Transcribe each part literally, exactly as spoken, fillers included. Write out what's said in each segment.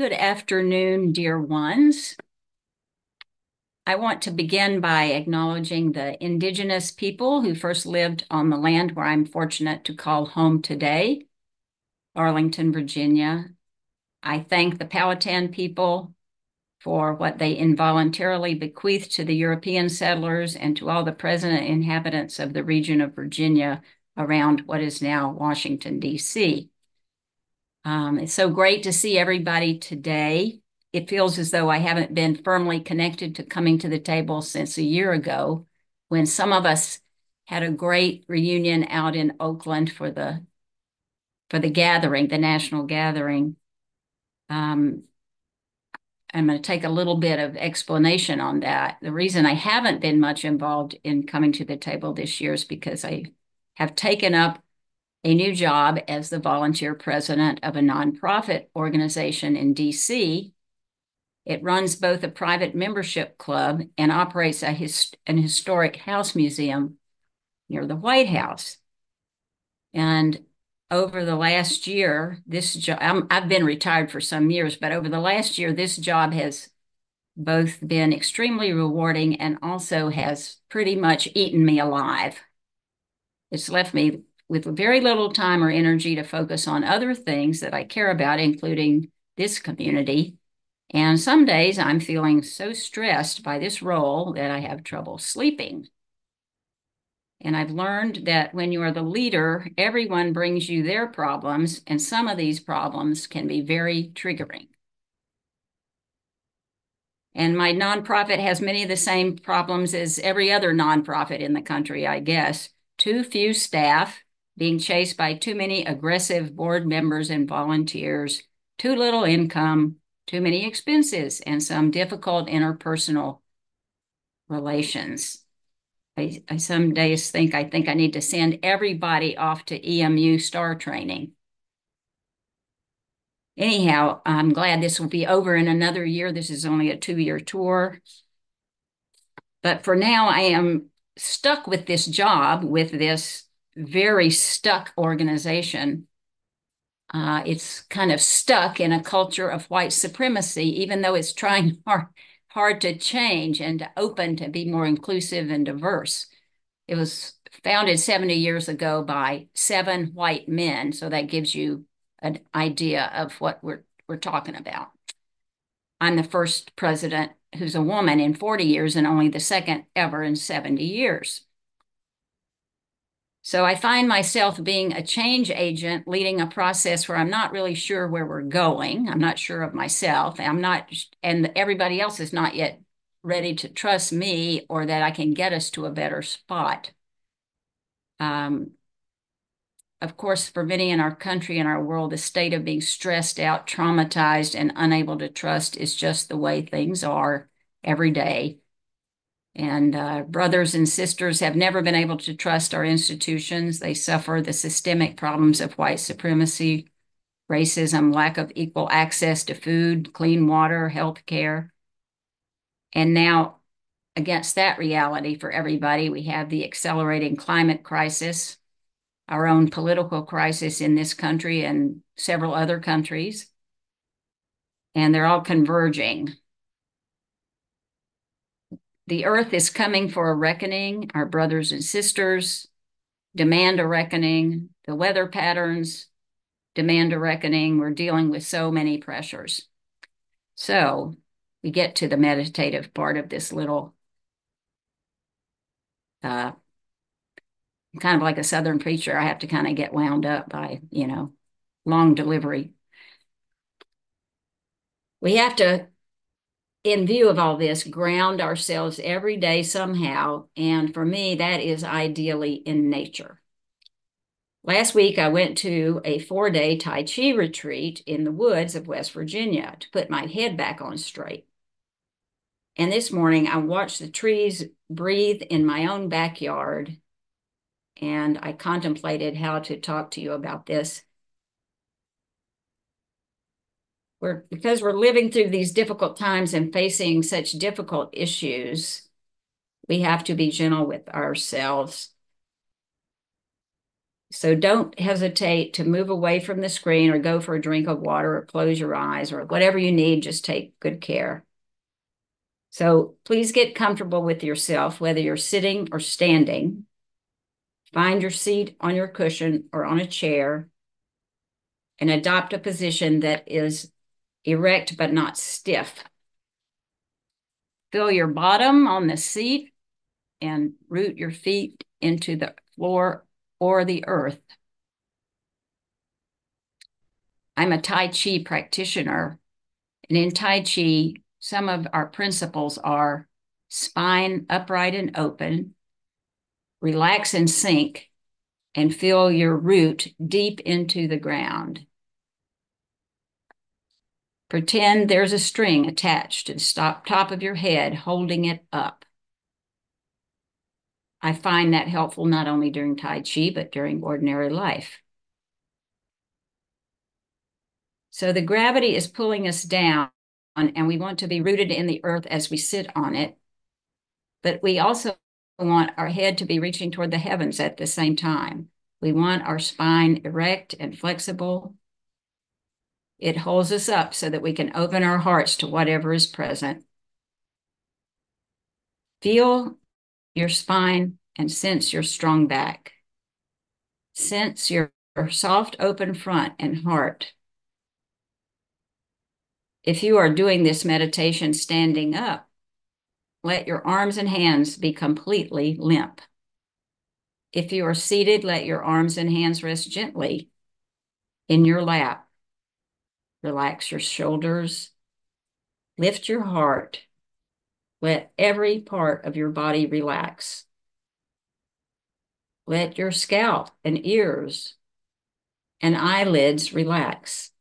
Good afternoon, dear ones. I want to begin by acknowledging the indigenous people who first lived on the land where I'm fortunate to call home today, Arlington, Virginia. I thank the Powhatan people for what they involuntarily bequeathed to the European settlers and to all the present inhabitants of the region of Virginia around what is now Washington, D C. Um, it's so great to see everybody today. It feels as though I haven't been firmly connected to coming to the table since a year ago, when some of us had a great reunion out in Oakland for the for the gathering, the national gathering. Um, I'm going to take a little bit of explanation on that. The reason I haven't been much involved in coming to the table this year is because I have taken up a new job as the volunteer president of a nonprofit organization in D C. It runs both a private membership club and operates a his, an historic house museum near the White House. And over the last year, this job, I've been retired for some years, but over the last year, this job has both been extremely rewarding and also has pretty much eaten me alive. It's left me with very little time or energy to focus on other things that I care about, including this community. And some days I'm feeling so stressed by this role that I have trouble sleeping. And I've learned that when you are the leader, everyone brings you their problems, and some of these problems can be very triggering. And my nonprofit has many of the same problems as every other nonprofit in the country, I guess. Too few staff, being chased by too many aggressive board members and volunteers, too little income, too many expenses, and some difficult interpersonal relations. I, I some days think I think I need to send everybody off to E M U STAR training. Anyhow, I'm glad this will be over in another year. This is only a two-year tour. But for now, I am stuck with this job, with this very stuck organization. Uh, it's kind of stuck in a culture of white supremacy, even though it's trying hard, hard to change and to open to be more inclusive and diverse. It was founded seventy years ago by seven white men, so that gives you an idea of what we're we're talking about. I'm the first president who's a woman in forty years and only the second ever in seventy years. So I find myself being a change agent, leading a process where I'm not really sure where we're going. I'm not sure of myself. I'm not, and everybody else is not yet ready to trust me or that I can get us to a better spot. Um, of course, for many in our country and our world, the state of being stressed out, traumatized, and unable to trust is just the way things are every day. And uh, brothers and sisters have never been able to trust our institutions. They suffer the systemic problems of white supremacy, racism, lack of equal access to food, clean water, health care. And now, against that reality for everybody, we have the accelerating climate crisis, our own political crisis in this country and several other countries, and they're all converging. The earth is coming for a reckoning. Our brothers and sisters demand a reckoning. The weather patterns demand a reckoning. We're dealing with so many pressures. So we get to the meditative part of this little, uh, kind of like a Southern preacher. I have to kind of get wound up by, you know, long delivery. We have to, in view of all this, ground ourselves every day somehow. And for me, that is ideally in nature. Last week, I went to a four-day Tai Chi retreat in the woods of West Virginia to put my head back on straight. And this morning, I watched the trees breathe in my own backyard, and I contemplated how to talk to you about this. We're, because we're living through these difficult times and facing such difficult issues, we have to be gentle with ourselves. So don't hesitate to move away from the screen or go for a drink of water or close your eyes or whatever you need. Just take good care. So please get comfortable with yourself, whether you're sitting or standing. Find your seat on your cushion or on a chair and adopt a position that is erect but not stiff. Feel your bottom on the seat and root your feet into the floor or the earth. I'm a Tai Chi practitioner, and in Tai Chi, some of our principles are spine upright and open, relax and sink, and feel your root deep into the ground. Pretend there's a string attached to the top of your head, holding it up. I find that helpful not only during Tai Chi, but during ordinary life. So the gravity is pulling us down, and we want to be rooted in the earth as we sit on it. But we also want our head to be reaching toward the heavens at the same time. We want our spine erect and flexible. It holds us up so that we can open our hearts to whatever is present. Feel your spine and sense your strong back. Sense your soft open front and heart. If you are doing this meditation standing up, let your arms and hands be completely limp. If you are seated, let your arms and hands rest gently in your lap. Relax your shoulders. Lift your heart. Let every part of your body relax. Let your scalp and ears and eyelids relax.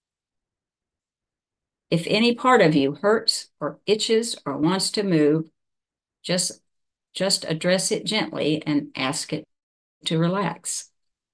If any part of you hurts or itches or wants to move, just, just address it gently and ask it to relax.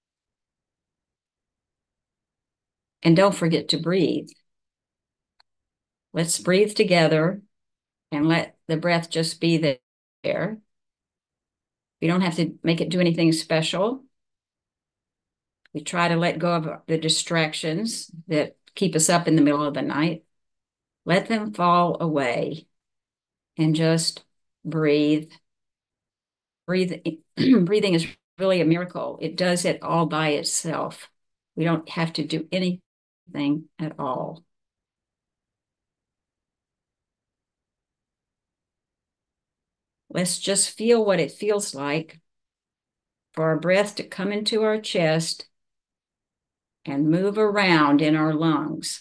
And don't forget to breathe. Let's breathe together and let the breath just be there. We don't have to make it do anything special. We try to let go of the distractions that keep us up in the middle of the night. Let them fall away and just breathe. Breathe. Breathing is really a miracle. It does it all by itself. We don't have to do anything at all. Let's just feel what it feels like for our breath to come into our chest and move around in our lungs.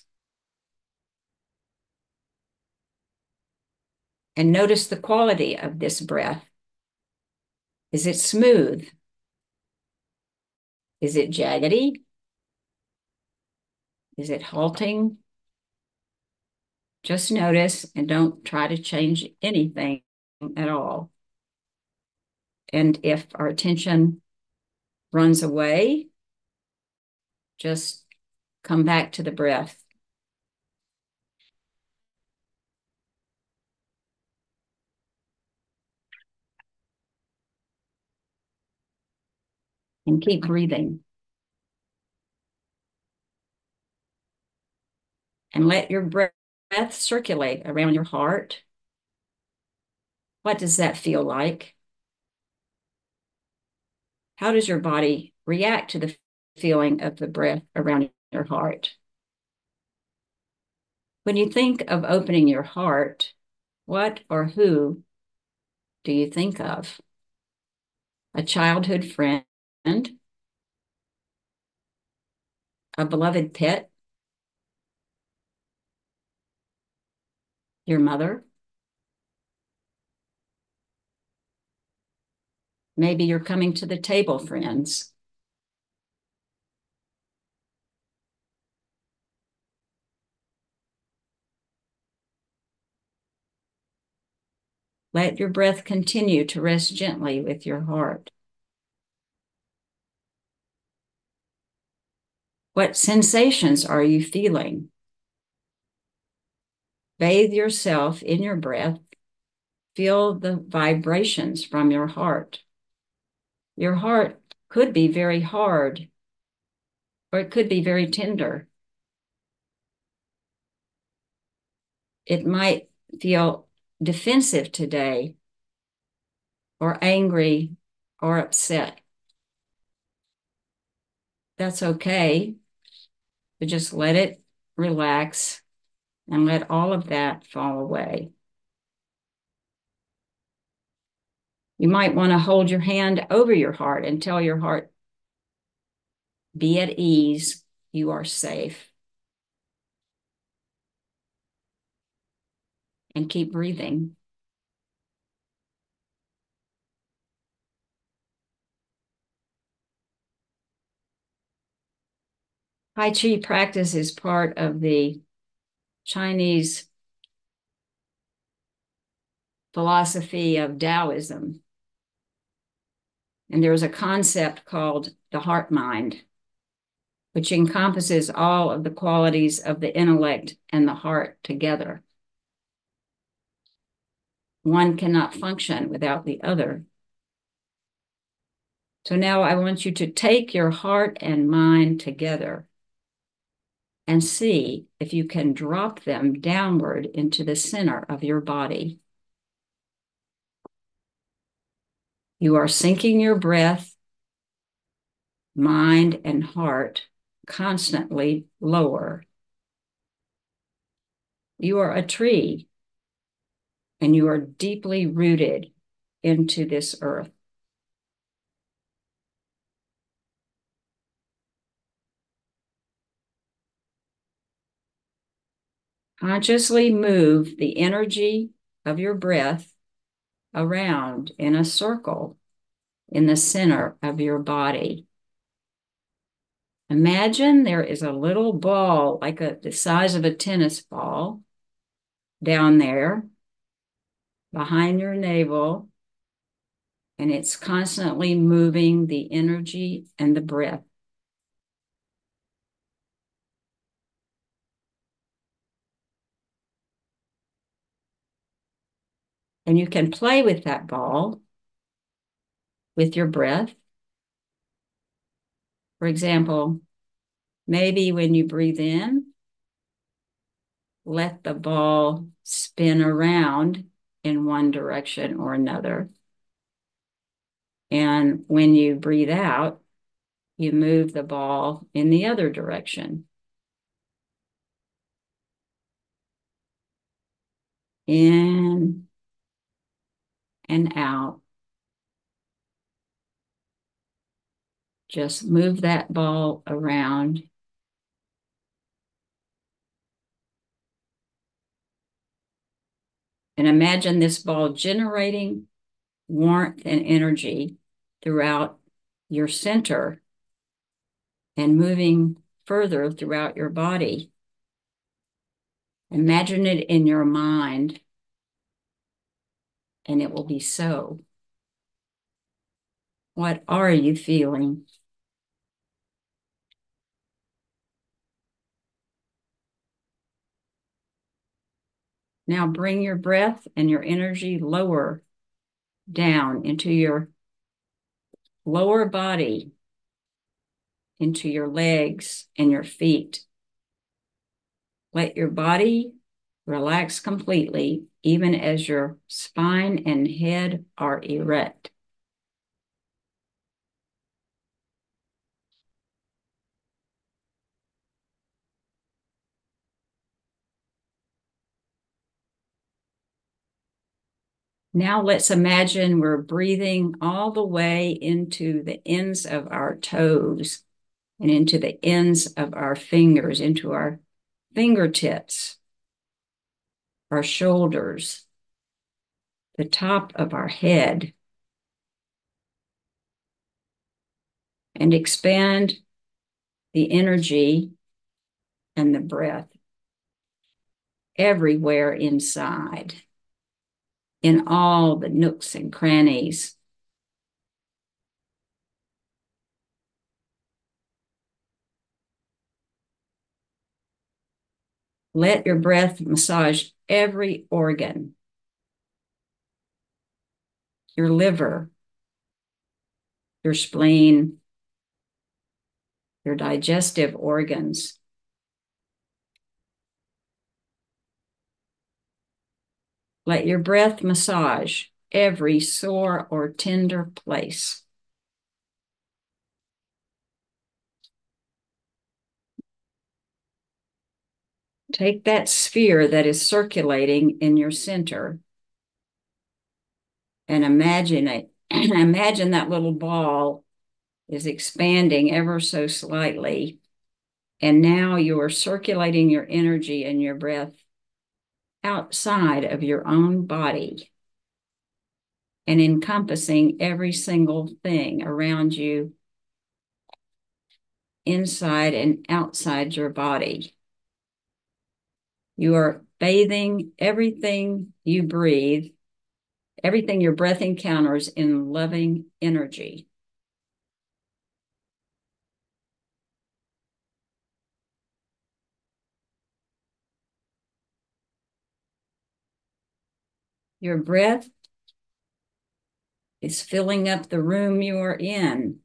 And notice the quality of this breath. Is it smooth? Is it jaggedy? Is it halting? Just notice and don't try to change anything at all. And if our attention runs away, just come back to the breath. And keep breathing. And let your breath circulate around your heart. What does that feel like? How does your body react to the feeling of the breath around your heart? When you think of opening your heart, what or who do you think of? A childhood friend? A beloved pet? Your mother? Maybe you're coming to the table friends. Let your breath continue to rest gently with your heart. What sensations are you feeling? Bathe yourself in your breath. Feel the vibrations from your heart. Your heart could be very hard, or it could be very tender. It might feel defensive today, or angry, or upset. That's okay, but just let it relax and let all of that fall away. You might want to hold your hand over your heart and tell your heart, be at ease, you are safe. And keep breathing. Tai Chi practice is part of the Chinese philosophy of Taoism. And there's a concept called the heart mind, which encompasses all of the qualities of the intellect and the heart together. One cannot function without the other. So now I want you to take your heart and mind together and see if you can drop them downward into the center of your body. You are sinking your breath, mind, and heart constantly lower. You are a tree, and you are deeply rooted into this earth. Consciously move the energy of your breath around in a circle in the center of your body. Imagine there is a little ball, like a, the size of a tennis ball, down there behind your navel, and it's constantly moving the energy and the breath. And you can play with that ball with your breath. For example, maybe when you breathe in, let the ball spin around in one direction or another. And when you breathe out, you move the ball in the other direction. In and out. Just move that ball around. And imagine this ball generating warmth and energy throughout your center and moving further throughout your body. Imagine it in your mind, and it will be so. What are you feeling? Now bring your breath and your energy lower down into your lower body, into your legs and your feet. Let your body relax completely, even as your spine and head are erect. Now let's imagine we're breathing all the way into the ends of our toes and into the ends of our fingers, into our fingertips, our shoulders, the top of our head, and expand the energy and the breath everywhere inside, in all the nooks and crannies. Let your breath massage every organ, your liver, your spleen, your digestive organs. Let your breath massage every sore or tender place. Take that sphere that is circulating in your center and imagine it. Imagine that little ball is expanding ever so slightly. And now you are circulating your energy and your breath outside of your own body and encompassing every single thing around you, inside and outside your body. You are bathing everything you breathe, everything your breath encounters in loving energy. Your breath is filling up the room you are in,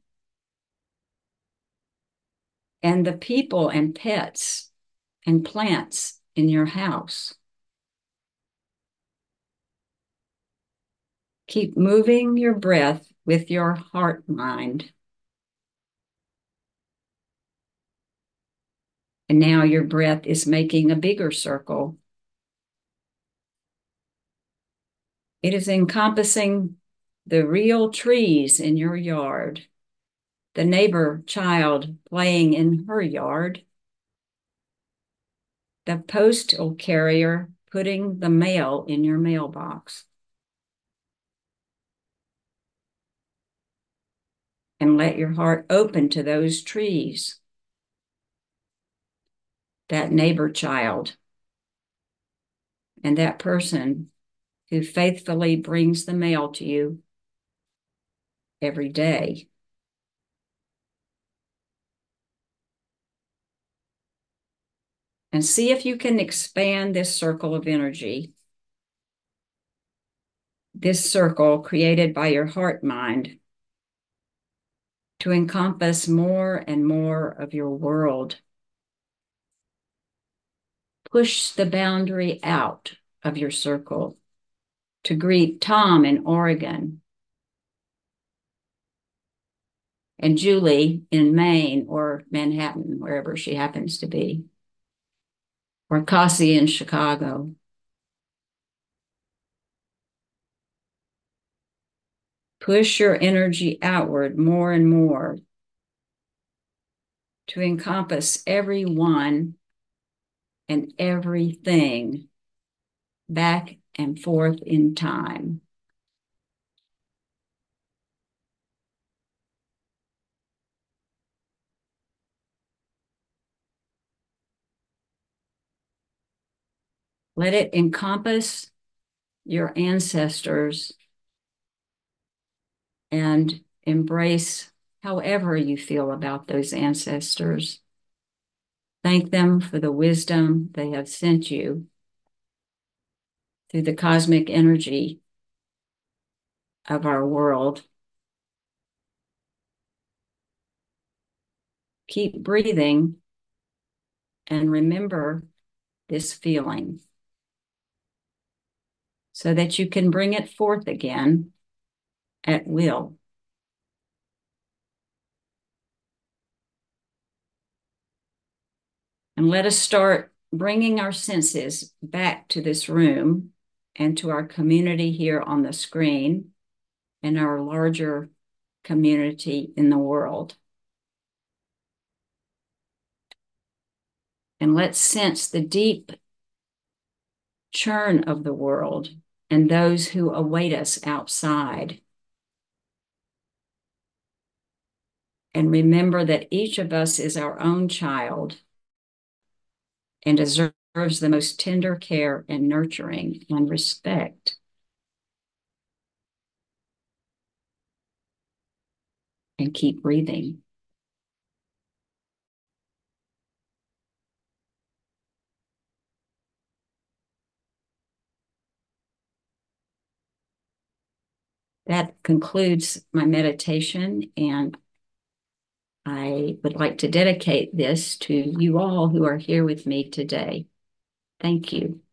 and the people and pets and plants in your house. Keep moving your breath with your heart mind. And now your breath is making a bigger circle. It is encompassing the real trees in your yard, the neighbor child playing in her yard, the postal carrier putting the mail in your mailbox. And let your heart open to those trees, that neighbor child, and that person who faithfully brings the mail to you every day. And see if you can expand this circle of energy, this circle created by your heart mind, to encompass more and more of your world. Push the boundary out of your circle to greet Tom in Oregon and Julie in Maine or Manhattan, wherever she happens to be, or Cassie in Chicago. Push your energy outward more and more to encompass everyone and everything back and forth in time. Let it encompass your ancestors and embrace however you feel about those ancestors. Thank them for the wisdom they have sent you through the cosmic energy of our world. Keep breathing and remember this feeling so that you can bring it forth again at will. And let us start bringing our senses back to this room and to our community here on the screen and our larger community in the world. And let's sense the deep churn of the world and those who await us outside. And remember that each of us is our own child and deserves the most tender care and nurturing and respect. And keep breathing. That concludes my meditation, and I would like to dedicate this to you all who are here with me today. Thank you.